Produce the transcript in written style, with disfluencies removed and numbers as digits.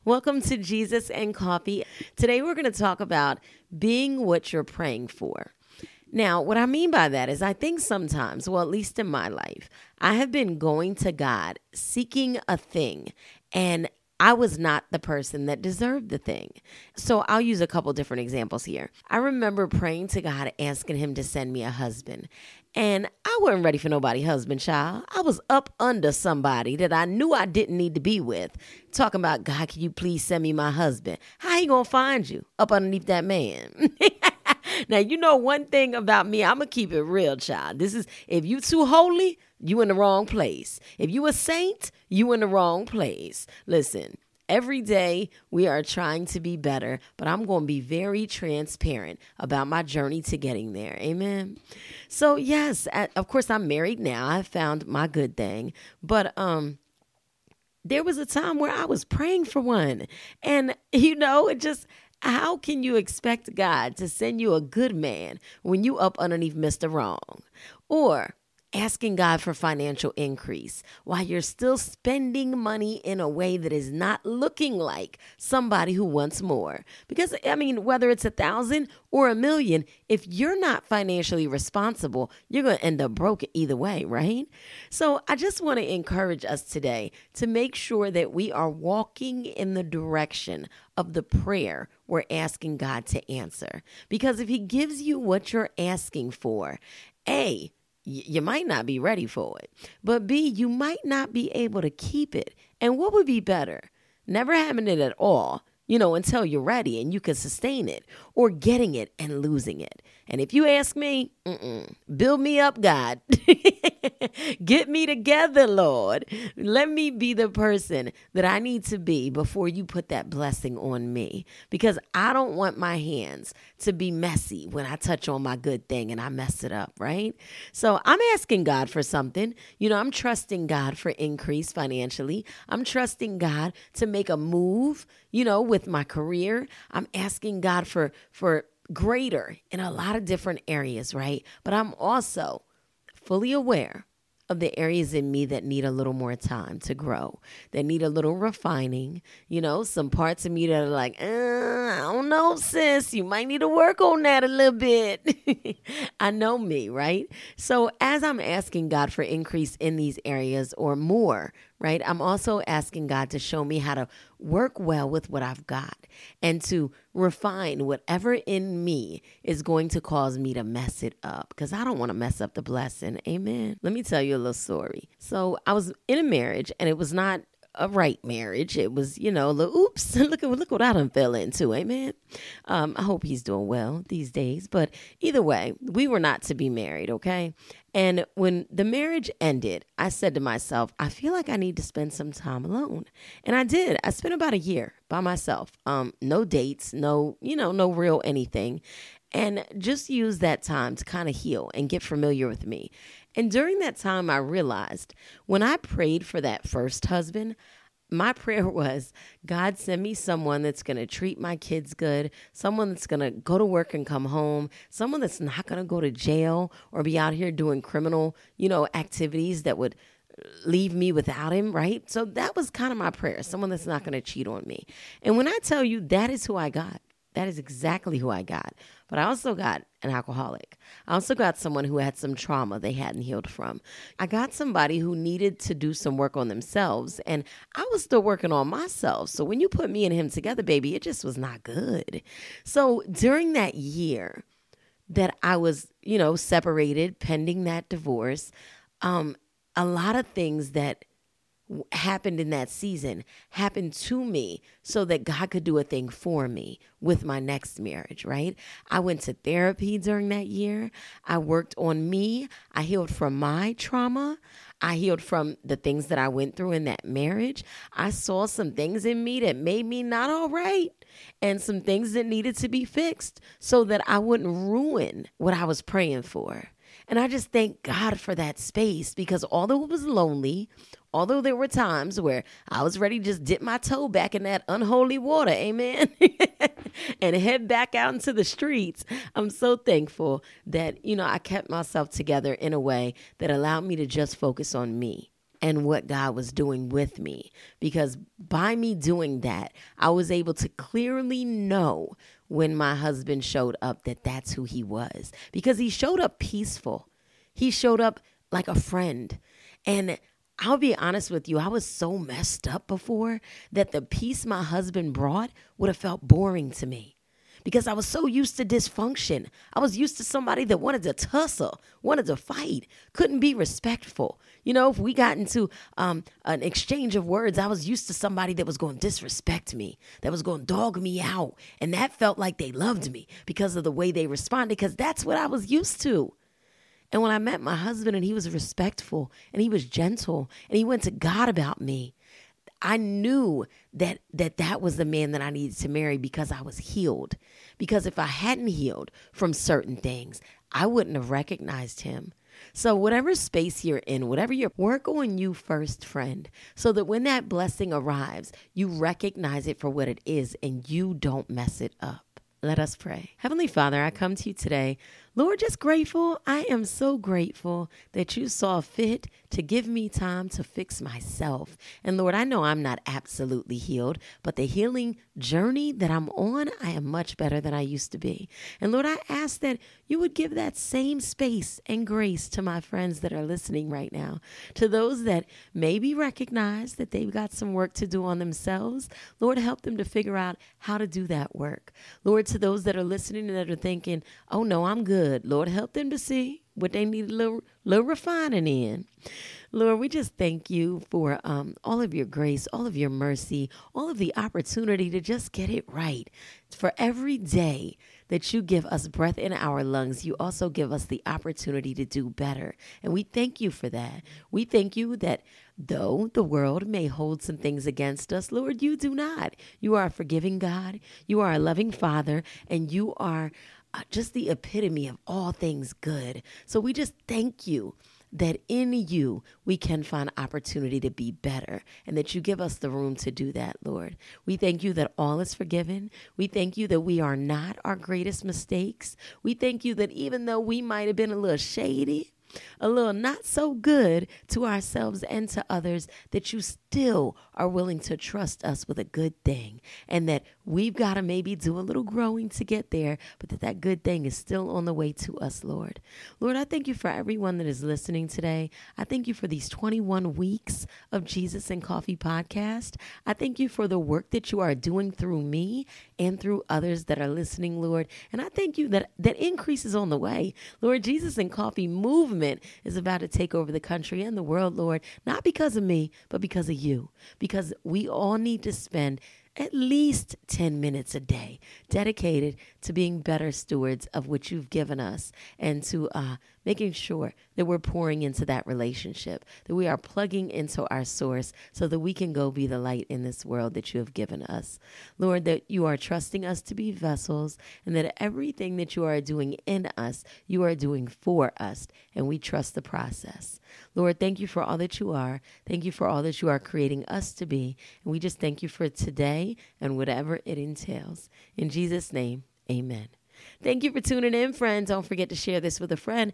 Welcome to Jesus and Coffee. Today we're going to talk about being what you're praying for. Now, what I mean by that is I think sometimes, well, at least in my life, I have been going to God seeking a thing, and I was not the person that deserved the thing. So I'll use a couple different examples here. I remember praying to God, asking him to send me a husband. And I wasn't ready for nobody husband, child. I was up under somebody that I knew I didn't need to be with. Talking about, God, can you please send me my husband? How he gonna find you? Up underneath that man. Now, you know one thing about me, I'm going to keep it real, child. This is, if you too holy, you in the wrong place. If you a saint, you in the wrong place. Listen, every day we are trying to be better, but I'm going to be very transparent about my journey to getting there. Amen. So yes, of course I'm married now. I found my good thing, but, there was a time where I was praying for one, and it just, how can you expect God to send you a good man when you up underneath Mr. Wrong? Or asking God for financial increase while you're still spending money in a way that is not looking like somebody who wants more. Because, whether it's 1,000 or 1,000,000, if you're not financially responsible, you're going to end up broke either way, right? So I just want to encourage us today to make sure that we are walking in the direction of the prayer we're asking God to answer. Because if he gives you what you're asking for, A, you might not be ready for it, but B, you might not be able to keep it. And what would be better? Never having it at all, until you're ready and you can sustain it, or getting it and losing it. And if you ask me, build me up, God. Get me together, Lord. Let me be the person that I need to be before you put that blessing on me. Because I don't want my hands to be messy when I touch on my good thing and I mess it up, right? So I'm asking God for something. I'm trusting God for increase financially. I'm trusting God to make a move, with my career. I'm asking God for greater in a lot of different areas, right? But I'm also fully aware of the areas in me that need a little more time to grow, that need a little refining. Some parts of me that are like, I don't know, sis, you might need to work on that a little bit. I know me, right? So as I'm asking God for increase in these areas or more, right, I'm also asking God to show me how to work well with what I've got and to refine whatever in me is going to cause me to mess it up, because I don't want to mess up the blessing. Amen. Let me tell you a little story. So I was in a marriage, and it was not a right marriage. It was, a little, oops, look what I done fell into. Amen. I hope he's doing well these days. But either way, we were not to be married, okay? And when the marriage ended, I said to myself, I feel like I need to spend some time alone. And I did. I spent about a year by myself. No dates, no real anything. And just use that time to kind of heal and get familiar with me. And during that time, I realized when I prayed for that first husband, my prayer was, God, send me someone that's going to treat my kids good, someone that's going to go to work and come home, someone that's not going to go to jail or be out here doing criminal, activities that would leave me without him, right? So that was kind of my prayer, someone that's not going to cheat on me. And when I tell you that is who I got, that is exactly who I got. But I also got an alcoholic. I also got someone who had some trauma they hadn't healed from. I got somebody who needed to do some work on themselves, and I was still working on myself. So when you put me and him together, baby, it just was not good. So during that year that I was, separated, pending that divorce, a lot of things that happened in that season happened to me so that God could do a thing for me with my next marriage, right? I went to therapy during that year. I worked on me. I healed from my trauma. I healed from the things that I went through in that marriage. I saw some things in me that made me not all right, and some things that needed to be fixed so that I wouldn't ruin what I was praying for. And I just thank God for that space, because although it was lonely, although there were times where I was ready to just dip my toe back in that unholy water, amen, and head back out into the streets, I'm so thankful that, I kept myself together in a way that allowed me to just focus on me. and what God was doing with me. Because by me doing that, I was able to clearly know when my husband showed up that that's who he was. Because he showed up peaceful. He showed up like a friend. And I'll be honest with you, I was so messed up before that the peace my husband brought would have felt boring to me. Because I was so used to dysfunction. I was used to somebody that wanted to tussle, wanted to fight, couldn't be respectful. You know, if we got into an exchange of words, I was used to somebody that was going to disrespect me, that was going to dog me out. And that felt like they loved me because of the way they responded, because that's what I was used to. And when I met my husband and he was respectful and he was gentle and he went to God about me, I knew that was the man that I needed to marry because I was healed. Because if I hadn't healed from certain things, I wouldn't have recognized him. So whatever space you're in, whatever you're, work on you first, friend, so that when that blessing arrives, you recognize it for what it is and you don't mess it up. Let us pray. Heavenly Father, I come to you today, Lord, just grateful. I am so grateful that you saw fit to give me time to fix myself. And Lord, I know I'm not absolutely healed, but the healing journey that I'm on, I am much better than I used to be. And Lord, I ask that you would give that same space and grace to my friends that are listening right now, to those that maybe recognize that they've got some work to do on themselves. Lord, help them to figure out how to do that work. Lord, to those that are listening and that are thinking, oh no, I'm good. Lord, help them to see what they need a little refining in. Lord, we just thank you for all of your grace, all of your mercy, all of the opportunity to just get it right. For every day that you give us breath in our lungs, you also give us the opportunity to do better. And we thank you for that. We thank you that though the world may hold some things against us, Lord, you do not. You are a forgiving God. You are a loving Father, and you are just the epitome of all things good. So we just thank you that in you we can find opportunity to be better and that you give us the room to do that, Lord. We thank you that all is forgiven. We thank you that we are not our greatest mistakes. We thank you that even though we might have been a little shady, a little not so good to ourselves and to others, that you still are willing to trust us with a good thing, and that we've got to maybe do a little growing to get there, but that good thing is still on the way to us, Lord. Lord, I thank you for everyone that is listening today. I thank you for these 21 weeks of Jesus and Coffee podcast. I thank you for the work that you are doing through me and through others that are listening, Lord. And I thank you that increase is on the way. Lord, Jesus and Coffee movement is about to take over the country and the world, Lord, not because of me, but because of you. Because we all need to spend at least 10 minutes a day dedicated to being better stewards of what you've given us, and to making sure that we're pouring into that relationship, that we are plugging into our source so that we can go be the light in this world that you have given us. Lord, that you are trusting us to be vessels, and that everything that you are doing in us, you are doing for us, and we trust the process. Lord, thank you for all that you are. Thank you for all that you are creating us to be. And we just thank you for today and whatever it entails. In Jesus' name, amen. Thank you for tuning in, friends. Don't forget to share this with a friend.